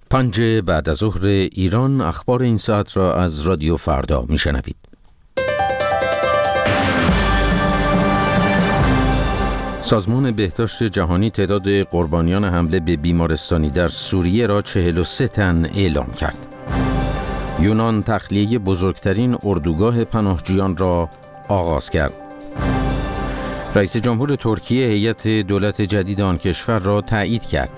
5 بعد از ظهر ایران، اخبار این ساعت را از رادیو فردا میشنوید. سازمان بهداشت جهانی تعداد قربانیان حمله به بیمارستانی در سوریه را 43 تن اعلام کرد. یونان تخلیه بزرگترین اردوگاه پناهجویان را آغاز کرد. رئیس جمهور ترکیه هیئت دولت جدید آن کشور را تایید کرد.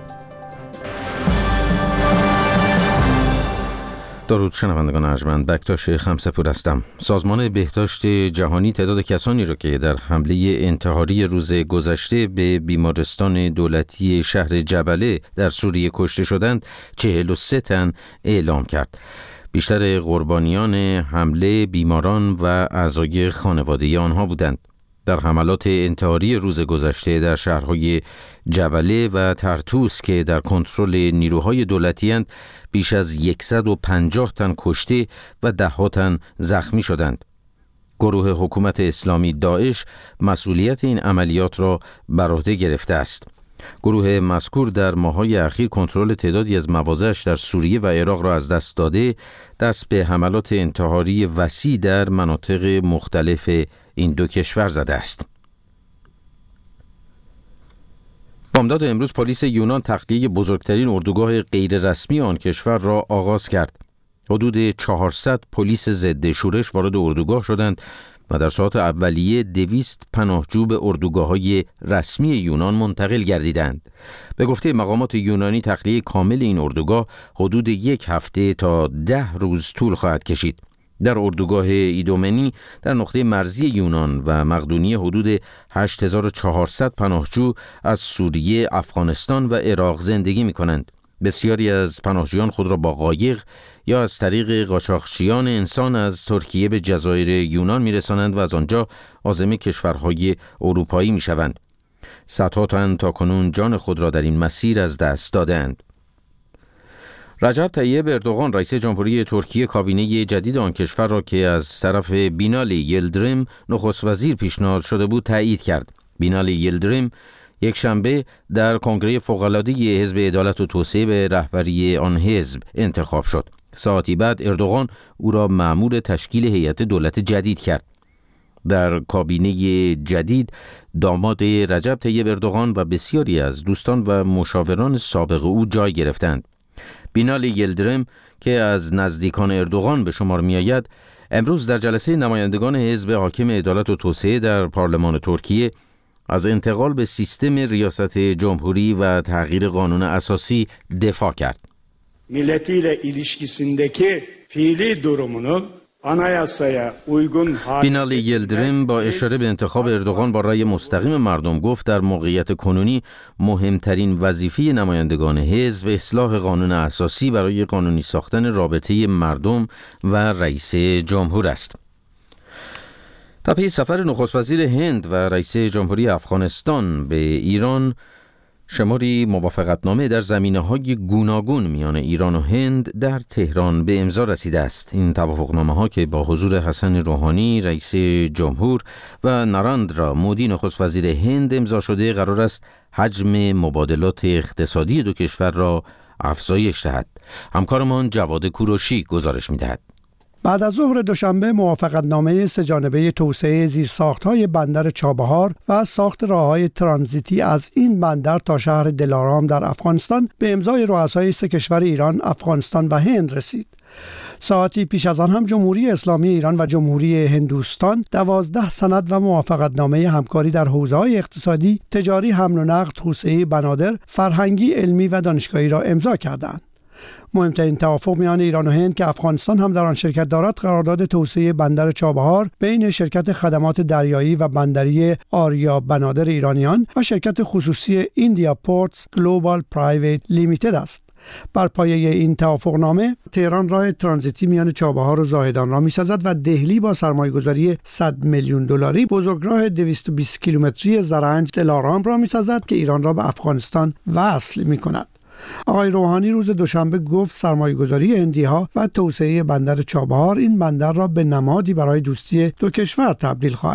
درود شنوندگان ارجمند، بکتاش خمسه‌پور هستم. سازمان بهداشت جهانی تعداد کسانی را که در حمله انتحاری روز گذشته به بیمارستان دولتی شهر جبله در سوریه کشته شدند 43 تن اعلام کرد. بیشتر قربانیان حمله بیماران و اعضای خانواده آنها بودند. در حملات انتحاری روز گذشته در شهرهای جبله و ترتوس که در کنترل نیروهای دولتی اند، بیش از 150 تن کشته و 10 تن زخمی شدند. گروه حکومت اسلامی داعش مسئولیت این عملیات را بر عهده گرفته است. گروه مذکور در ماه‌های اخیر کنترل تعدادی از مواضعش در سوریه و عراق را از دست داده، دست به حملات انتحاری وسیع در مناطق مختلف این دو کشور زده است. بامداد امروز پلیس یونان تخلیه بزرگترین اردوگاه غیررسمی آن کشور را آغاز کرد. حدود 400 پلیس ضد شورش وارد اردوگاه شدند و در ساعات اولیه 200 پناهجو به اردوگاه‌های رسمی یونان منتقل گردیدند. به گفته مقامات یونانی تخلیه کامل این اردوگاه حدود 1 هفته تا 10 روز طول خواهد کشید. در اردوگاه ایدومنی در نقطه مرزی یونان و مقدونیه حدود 8400 پناهجو از سوریه، افغانستان و عراق زندگی می‌کنند. بسیاری از پناهجویان خود را با قایق یا از طریق قاچاقچیان انسان از ترکیه به جزایر یونان می‌رسانند و از آنجا عازم کشورهای اروپایی می‌شوند. صدها تن تاکنون جان خود را در این مسیر از دست دادند. رجب طیب اردوغان رئیس جمهوری ترکیه کابینه جدید آن کشور را که از طرف بینالی یلدریم نخست وزیر پیشنهاد شده بود تایید کرد. بینالی یلدریم یک شنبه در کنگره فوق‌العاده حزب عدالت و توسعه به رهبری آن حزب انتخاب شد. ساعتی بعد اردوغان او را مأمور تشکیل هیئت دولت جدید کرد. در کابینه جدید داماد رجب طیب اردوغان و بسیاری از دوستان و مشاوران سابق او جای گرفتند. بینالی یلدریم که از نزدیکان اردوغان به شمار می آید، امروز در جلسه نمایندگان حزب حاکم عدالت و توسعه در پارلمان ترکیه از انتقال به سیستم ریاست جمهوری و تغییر قانون اساسی دفاع کرد. milletiyle ilişkisindeki fiili durumunu anayasaya uygun بینالی یلدریم با اشاره به انتخاب اردوغان با رأی مستقیم مردم گفت در موقعیت کنونی مهمترین وظیفه نمایندگان حزب اصلاح قانون اساسی برای قانونی ساختن رابطه مردم و رئیس جمهور است. در پی سفر نخست وزیر هند و رئیس جمهوری افغانستان به ایران، شماری موافقتنامه در زمینه‌های گوناگون میان ایران و هند در تهران به امضا رسیده است. این توافقنامه‌ها که با حضور حسن روحانی رئیس جمهور و ناراندرا مودی نخست وزیر هند امضا شده، قرار است حجم مبادلات اقتصادی دو کشور را افزایش دهد. همکارمان جواد کوروشی گزارش می‌دهد. بعد از ظهر دوشنبه موافقتنامه سه‌جانبه توسعه زیرساخت‌های بندر چابهار و ساخت راه‌های ترانزیتی از این بندر تا شهر دلارام در افغانستان به امضای رؤسای 3 کشور ایران، افغانستان و هند رسید. ساعتی پیش از آن هم جمهوری اسلامی ایران و جمهوری هندوستان 12 سند و موافقتنامه همکاری در حوزه‌های اقتصادی، تجاری، حمل و نقل، توسعه بنادر، فرهنگی، علمی و دانشگاهی را امضا کردند. مهمترین توافق میان ایران و هند که افغانستان هم در آن شرکت دارد، قرارداد توسعه بندر چابهار بین شرکت خدمات دریایی و بندری آریا بنادر ایرانیان و شرکت خصوصی ایندیا پورتس گلوبال پرایویت لیمیتد است. بر پایه این توافقنامه تهران راه ترانزیتی میان چابهار و زاهدان را می‌سازد و دهلی با سرمایه‌گذاری 100 میلیون دلاری بزرگراه 220 کیلومتری زرنج دلارام را می‌سازد که ایران را به افغانستان وصل می‌کند. آقای روحانی روز دوشنبه گفت سرمایه‌گذاری هندی‌ها و توسعه بندر چابهار این بندر را به نمادی برای دوستی دو کشور تبدیل خواهد کرد.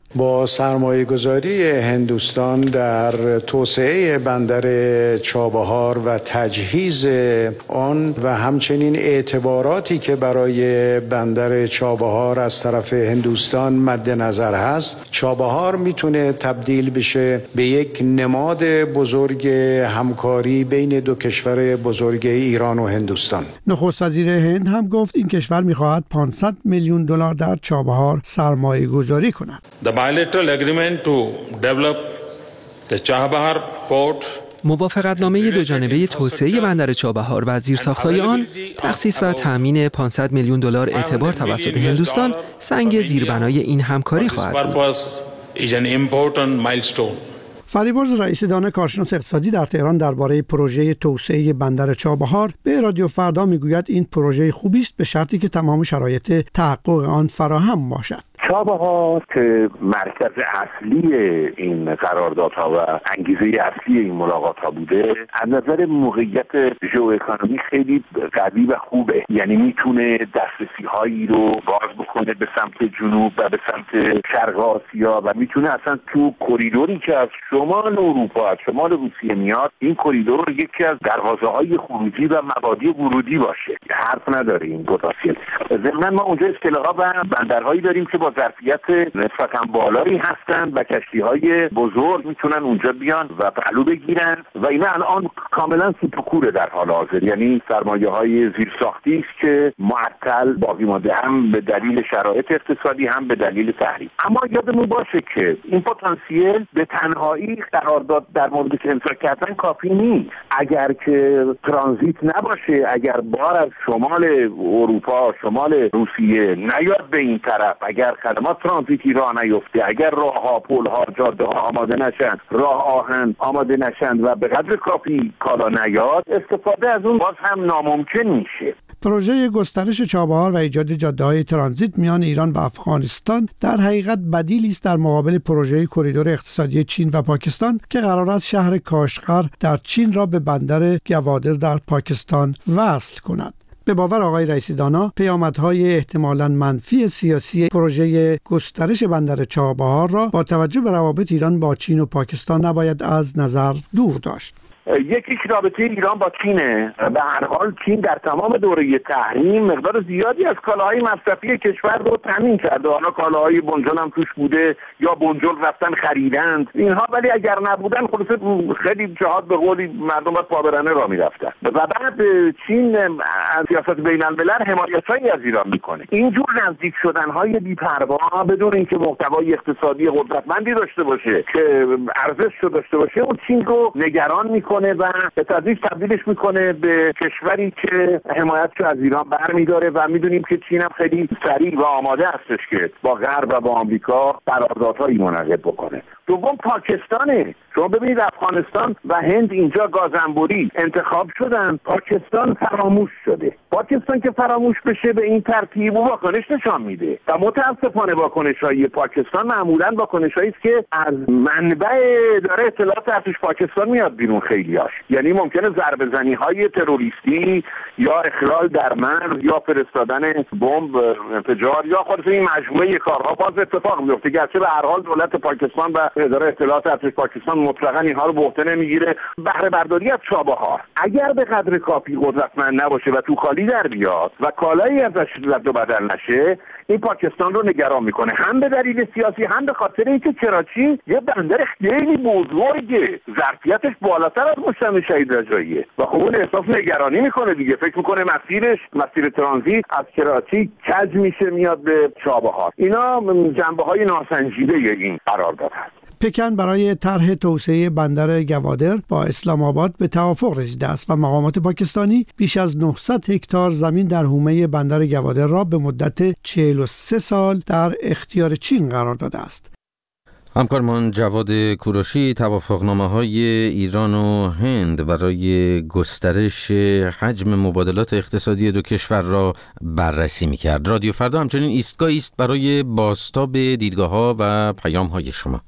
با سرمایه گذاری هندوستان در توسعه بندر چابهار و تجهیز آن و همچنین اعتباراتی که برای بندر چابهار از طرف هندوستان مد نظر هست، چابهار میتونه تبدیل بشه به یک نماد بزرگ همکاری بین دو کشور بزرگ ایران و هندوستان. نخست وزیر هند هم گفت این کشور میخواهد 500 میلیون دلار در چابهار سرمایه گذاری کند. bilateral agreement to develop the Chabahar port. موافقتنامه دوجانبه توسعه بندر چابهار و زیرساخت‌های آن، تخصیص و تأمین 500 میلیون دلار اعتبار توسط هندوستان سنگ زیربنای این همکاری خواهد بود. فریبرز رئیس دانه کارشناس اقتصادی در تهران درباره پروژه توسعه بندر چابهار به رادیو فردا میگوید این پروژه خوبی است به شرطی که تمام شرایط تحقق آن فراهم باشد. چابهار که مرکز اصلی این قراردادها و انگیزه اصلی این ملاقات‌ها بوده، از نظر موقعیت ژئواکونومی خیلی قوی و خوبه، یعنی میتونه دسترسی‌هایی رو باز بکنه به سمت جنوب و به سمت شرق آسیا و میتونه اصلا تو کریدوری که از شمال اروپا از شمال روسیه میاد، این کریدور یکی از دروازه‌های خروجی و مبادی ورودی باشه. حرف نداره این پتانسیل. ضمن ما اونجا اصطلاحا و بندرهایی داریم که با ظرفیت نسبتاً بالایی هستن و کشتی‌های بزرگ میتونن اونجا بیان و پهلو بگیرن و اینا الان کاملا سوپکوره در حال حاضر، یعنی سرمایه‌های زیرساختی است که معطل باقی مانده، هم به دلیل شرایط اقتصادی هم به دلیل تحریم. اما یادمون باشه که این پتانسیل به تنهایی قرارداد در موردش امضا کردن کافی نیست. اگر که ترانزیت نباشه، اگر بار از شمال اروپا شمال روسیه نیاد به این طرف، اگر خدمات ترانزیتی راه نیفته، اگر راه‌ها، پل‌ها، جاده‌ها آماده نشن، راه آهن آماده نشن و به قدر کافی کالا نیاد، استفاده از اون باز هم ناممکن میشه. پروژه گسترش چابهار و ایجاد جاده‌های ترانزیت میان ایران و افغانستان در حقیقت بدیلی است در مقابل پروژه کریدور اقتصادی چین و پاکستان که قرار است شهر کاشغر در چین را به بندر گوادر در پاکستان وصل کند. به باور آقای رئیس دانا، پیامدهای احتمالاً منفی سیاسی پروژه گسترش بندر چابهار را با توجه به روابط ایران با چین و پاکستان نباید از نظر دور داشت. یکیش رابطه ایران با چینه. به هر حال چین در تمام دوره تحریم مقدار زیادی از کالاهای مصرفی کشور رو تامین کرده. حالا کالاهای بنجل هم توش بوده یا بنجل رفتن خریدند اینها، ولی اگر نبودن خلاص خیلی جهات به قولی مردم باید پابرهنه راه میرفتن. و بعد چین از سیاست بین الملل حمایتایی از ایران میکنه. اینجور نزدیک شدنهای بی‌پروا بدون اینکه محتوای اقتصادی قدرتمندی داشته باشه که ارزش رو داشته باشه، اون چین رو نگران میکنه و به تدریج تبدیلش میکنه به کشوری که حمایتش از ایران برمیداره و میدونیم که چین هم خیلی سریع و آماده هستش که با غرب و با آمریکا قراردادهایی منعقد بکنه. دوم پاکستانه. شما ببینید افغانستان و هند اینجا گازانبوری انتخاب شدن، پاکستان فراموش شده. پاکستان که فراموش بشه به این ترتیب و واکنش نشان میده و متاسفانه واکنش‌های پاکستان معمولاً واکنش‌هایی است که از منبع اداره اطلاعات ارتش پاکستان میاد بیرون خیلیاش. یعنی ممکنه ضربه‌زنی‌های تروریستی یا اخلال در مرز یا فرستادن بمب انفجار یا خود این مجموعه کارها باز اتفاق میفته، گرچه به هر حال دولت پاکستان و اداره اطلاعات ارتش پاکستان مطلقاً اینها رو به عهده نمیگیره. بهره برداری از چابهار اگر به قدر کافی قدرتمند نباشه و تو خالی در بیاد و کالایی ازش رد و بدل نشه، این پاکستان رو نگران میکنه، هم به دلیل سیاسی هم به خاطر اینکه کراچی یه بندر خیلی بزرگه، ظرفیتش بالاتر از مجتمع شهید رجاییه و خب اون احساس نگرانی میکنه دیگه. فکر میکنه مسیر ترانزیت از کراچی کج میشه میاد به چابهار. اینا جنبه‌های ناسنجیده این قرارداد هست. پکن برای طرح توسعه بندر گوادر با اسلام آباد به توافق رسیده است و مقامات پاکستانی بیش از 900 هکتار زمین در حومه بندر گوادر را به مدت 43 سال در اختیار چین قرار داده است. همکارمان جواد کوروشی توافقنامه‌های ایران و هند برای گسترش حجم مبادلات اقتصادی دو کشور را بررسی می‌کرد. رادیو فردا همچنین ایستگاهی است برای بازتاب دیدگاه‌ها و پیام‌های شما.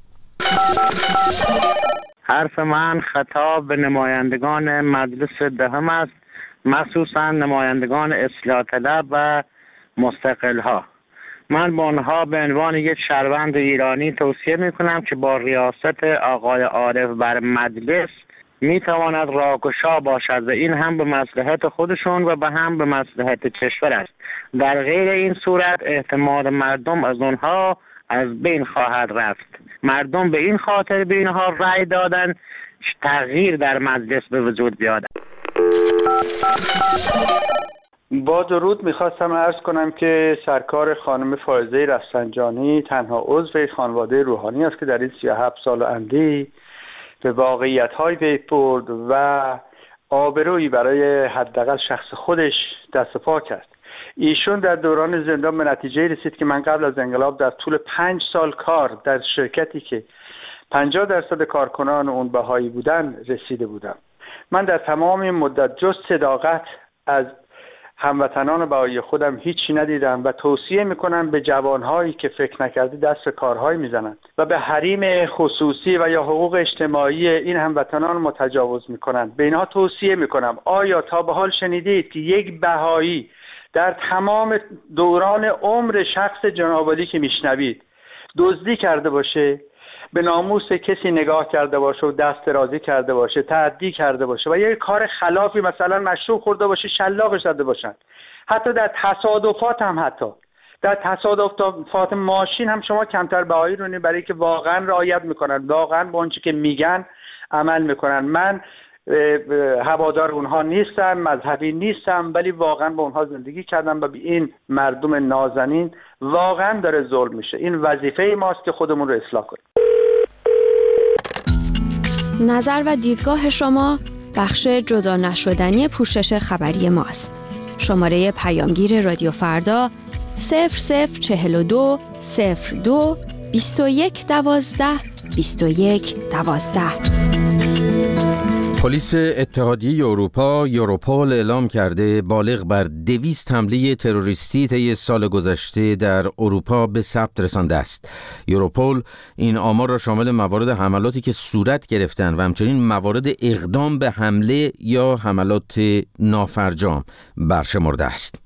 حرف من خطاب به نمایندگان مجلس دهم است، مخصوصا نمایندگان اصلاح طلب و مستقل‌ها. من به آنها به عنوان یک شهروند ایرانی توصیه میکنم که با ریاست آقای عارف بر مجلس میتواند راهگشا باشد و این هم به مصلحت خودشون و هم به مصلحت کشور است. در غیر این صورت اعتماد مردم از آنها از بین خواهد رفت. مردم به این خاطر به اینها رأی دادن تغییر در مجلس به وجود بیاد. با درود میخواستم عرض کنم که سرکار خانم فائزه رفسنجانی تنها عضو خانواده روحانی است که در این 37 سال و اندی به واقعیت‌های پی برد و آبرویی برای حداقل شخص خودش دست پا کرد. ایشون در دوران زندان به نتیجه رسید که من قبل از انقلاب در طول 5 سال کار در شرکتی که 50% کارکنان اون بهایی بودن رسیده بودم. من در تمام این مدت جز صداقت از هموطنان بهایی خودم هیچی ندیدم و توصیه میکنم به جوانهایی که فکر نکردی دست به کارهایی میزنند و به حریم خصوصی و یا حقوق اجتماعی این هموطنان متجاوز میکنند. به اینها توصیه میکنم آیا تا به حال شنیدید که یک بهایی در تمام دوران عمر شخص جناب عالی که میشنوید دزدی کرده باشه، به ناموس کسی نگاه کرده باشه و دست درازی کرده باشه، تعدی کرده باشه و یک کار خلافی مثلا مشروب خورده باشه شلاقش زده باشن؟ حتی در تصادفات ماشین هم شما کمتر بهایی رو نید، برای که واقعا رعایت میکنن، واقعا با اونچه که میگن عمل میکنن. من هوادار اونها نیستم، مذهبی نیستم، ولی واقعا با اونها زندگی کردم و به این مردم نازنین واقعا داره ظلم میشه. این وظیفه ماست که خودمون رو اصلاح کنیم. نظر و دیدگاه شما بخش جدا نشدنی پوشش خبری ماست. شماره پیامگیر رادیو فردا 0042 02 21 12 21 12. پلیس اتحادیه اروپا یوروپول اعلام کرده بالغ بر 200 حمله تروریستی طی سال گذشته در اروپا به ثبت رسانده است. یوروپول این آمار را شامل موارد حملاتی که صورت گرفتند و همچنین موارد اقدام به حمله یا حملات نافرجام برشمرده است.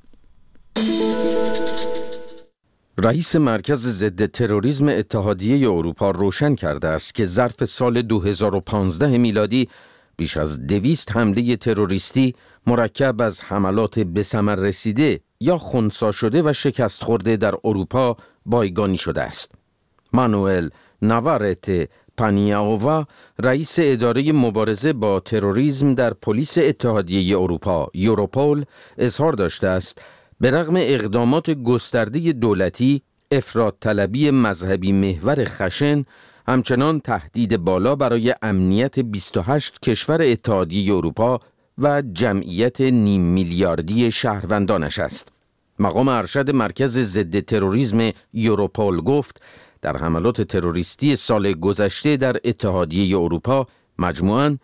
رئیس مرکز ضد تروریسم اتحادیه اروپا روشن کرده است که ظرف سال 2015 میلادی بیش از 200 حمله تروریستی مرکب از حملات به ثمر رسیده یا خنثی شده و شکست خورده در اروپا بایگانی شده است. مانوئل ناوارته پانیاووا رئیس اداره مبارزه با تروریسم در پلیس اتحادیه اروپا یوروپول اظهار داشته است به رغم اقدامات گسترده دولتی، افراط‌طلبی مذهبی محور خشن همچنان تهدید بالا برای امنیت 28 کشور اتحادیه اروپا و جمعیت نیم میلیاردی شهروندانش است. مقام ارشد مرکز ضد تروریسم یوروپول گفت در حملات تروریستی سال گذشته در اتحادیه اروپا مجموعاً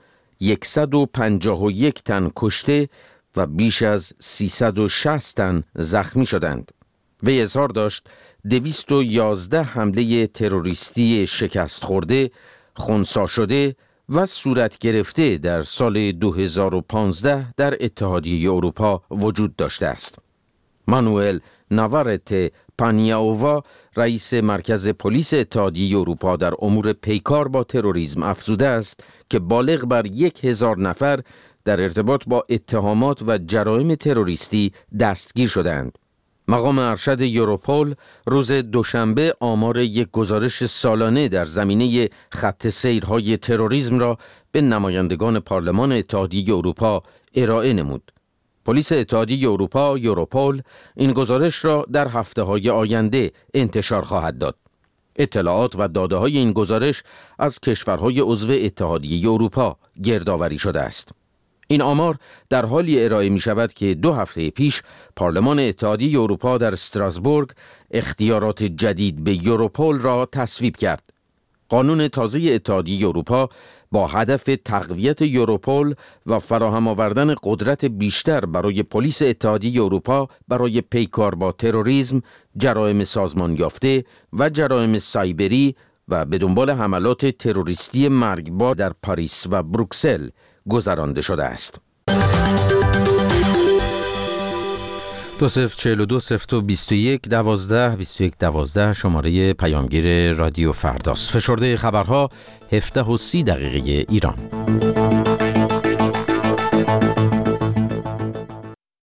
151 تن کشته و بیش از 360 تن زخمی شدند. وی اظهار داشت 211 حمله تروریستی شکست خورده، خنثی شده و صورت گرفته در سال 2015 در اتحادیه اروپا وجود داشته است. مانوئل ناوارته پانیاووا رئیس مرکز پلیس اتحادیه اروپا در امور پیکار با تروریسم افزوده است که بالغ بر 1000 نفر در ارتباط با اتهامات و جرایم تروریستی دستگیر شدند. مقام ارشد یوروپول روز دوشنبه آمار یک گزارش سالانه در زمینه خط سیرهای تروریسم را به نمایندگان پارلمان اتحادیه اروپا ارائه نمود. پلیس اتحادیه اروپا یوروپول این گزارش را در هفته‌های آینده انتشار خواهد داد. اطلاعات و داده‌های این گزارش از کشورهای عضو اتحادیه اروپا گردآوری شده است. این آمار در حالی ارائه می شود که 2 هفته پیش پارلمان اتحادیه اروپا در استراسبورگ اختیارات جدید به یوروپول را تصویب کرد. قانون تازه اتحادیه اروپا با هدف تقویت یوروپول و فراهم آوردن قدرت بیشتر برای پلیس اتحادیه اروپا برای پیکار با تروریسم، جرایم سازمان یافته و جرایم سایبری و به دنبال حملات تروریستی مرگبار در پاریس و بروکسل گذرانده شده است. 2042-02-21-12 شماره پیامگیر رادیو فرداست. فشرده خبرها 17:30 ایران.